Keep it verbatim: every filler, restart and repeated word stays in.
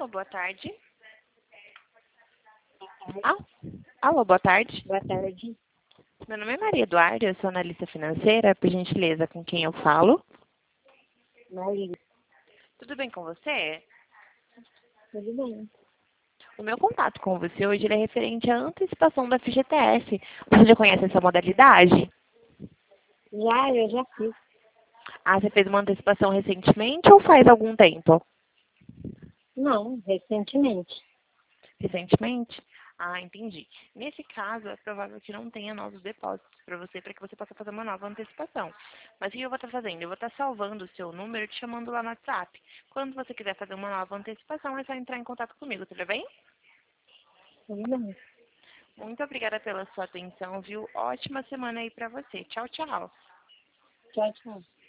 Alô, boa tarde. Ah, alô, boa tarde. Boa tarde. Meu nome é Maria Eduarda, eu sou analista financeira, por gentileza, com quem eu falo? Maria, Tudo bem com você? tudo bem? O meu contato com você hoje ele é referente à antecipação da F G T S. Você já conhece essa modalidade? Já, eu já fiz. Ah, você fez uma antecipação recentemente ou faz algum tempo? Não, recentemente. Recentemente? Ah, entendi. Nesse caso, é provável que não tenha novos depósitos para você, para que você possa fazer uma nova antecipação. Mas o que eu vou estar fazendo? Eu vou estar salvando o seu número e te chamando lá no WhatsApp. Quando você quiser fazer uma nova antecipação, é só entrar em contato comigo, tudo bem? Tudo bem. Muito obrigada pela sua atenção, viu? Ótima semana aí para você. Tchau, tchau. Tchau, tchau.